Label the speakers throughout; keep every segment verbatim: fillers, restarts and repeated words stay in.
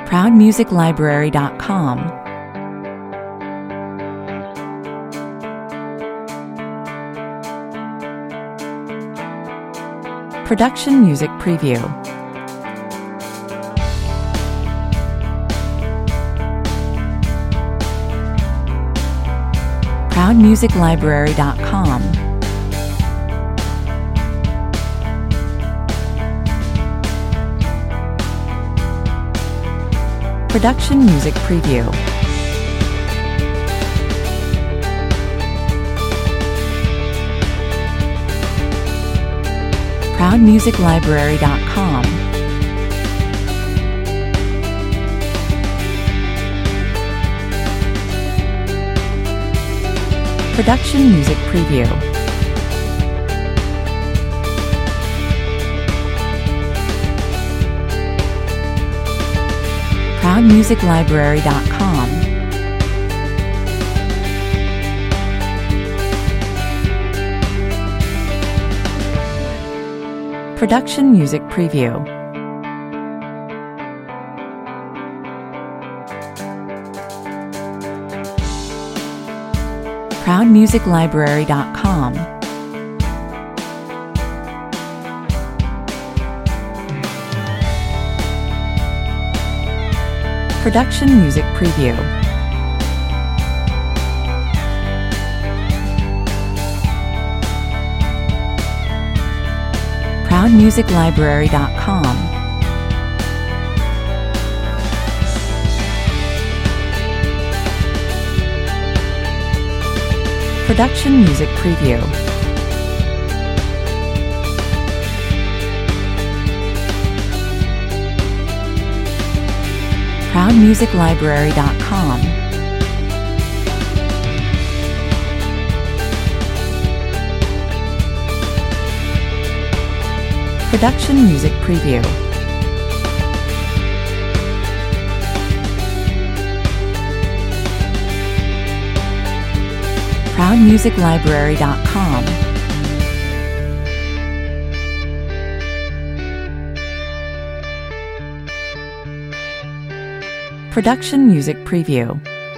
Speaker 1: proud music library dot com. Production Music Preview. proud music library dot com. Production Music Preview. proud music library dot com. Production Music Preview. proud music library dot com. Production Music Preview. proud music library dot com. Production Music Preview. proud music library dot com. Production Music Preview. proud music library dot com. Production Music Preview. proud music library dot com. Production Music Preview.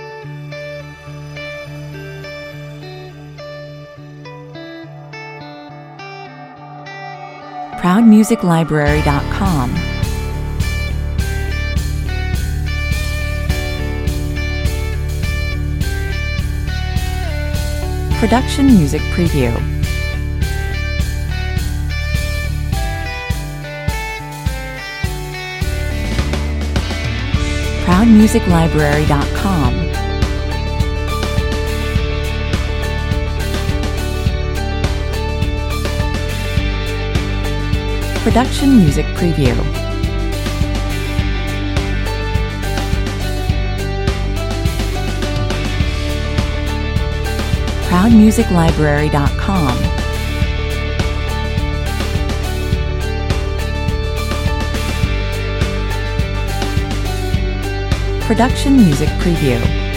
Speaker 1: proud music library dot com. Production Music Preview. proud music library dot com. Production Music Preview. proud music library dot com. Production Music Preview.